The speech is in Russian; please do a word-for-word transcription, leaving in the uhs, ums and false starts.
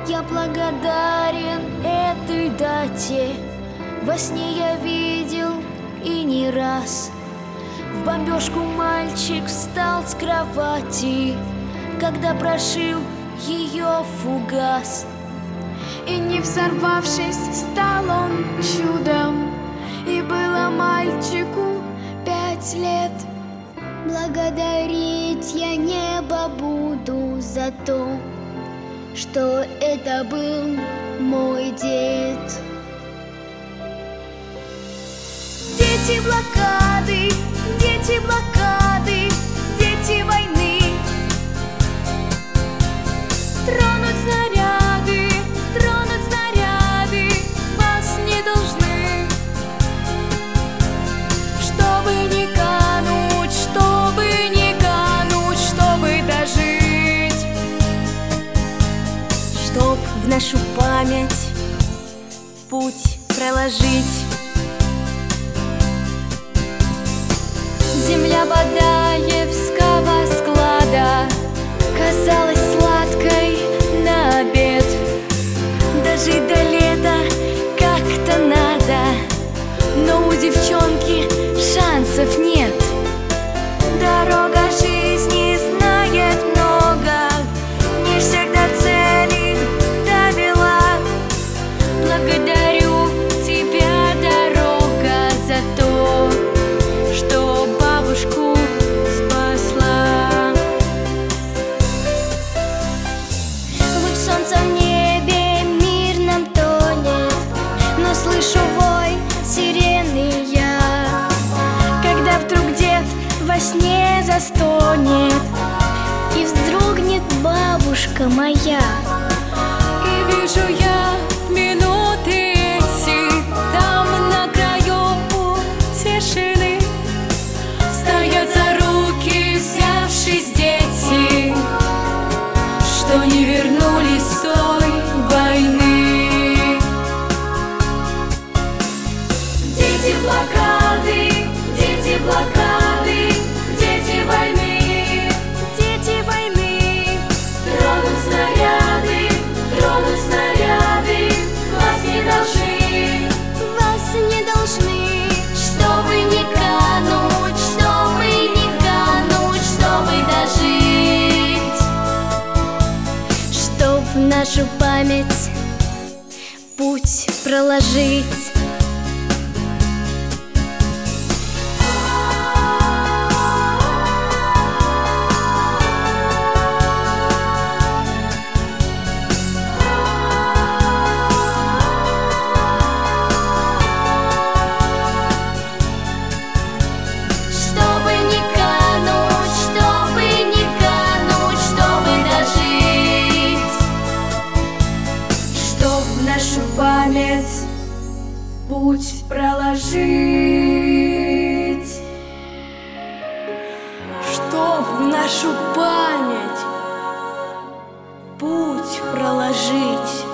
Я благодарен этой дате. Во сне я видел и не раз. В бомбежку мальчик встал с кровати, когда прошил ее фугас. И не взорвавшись, стал он чудом, и было мальчику пять лет. Благодарить я небо буду за то, что это был мой дед. Дети блокады, дети блокады, дети войны. Тронуть снаряды, тронуть снаряды вас не должны. Чтобы не кануть, чтобы не кануть, чтобы дожить. Чтоб в нашу память путь проложить. Земля Бадаевского склада казалась сладкой на обед. Дожить до лета как-то надо, но у девчонки шансов нет. Дорога жизни знает много, не всегда цели довела. Благодарю тебя, дорога, за то, что бабушку спасла. Луч солнца в небе мирном тонет, но слышу вой сирены я, когда вдруг дед во сне застонет и вздрогнет бабушка моя. И вижу я минуты эти там на краю тишины. Стоят за руки, взявшись, дети, что не вернулись с той войны. Дети блокады, дети блокады, дети войны, Дети войны, тронут снаряды, тронут снаряды, вас не должны, вас не должны. чтобы не кануть, чтобы не кануть, чтобы дожить. Чтоб в нашу память путь проложить. Чтобы не кануть, чтобы не кануть, чтобы дожить. Чтоб в нашу память путь проложить. Чтоб в нашу память путь проложить.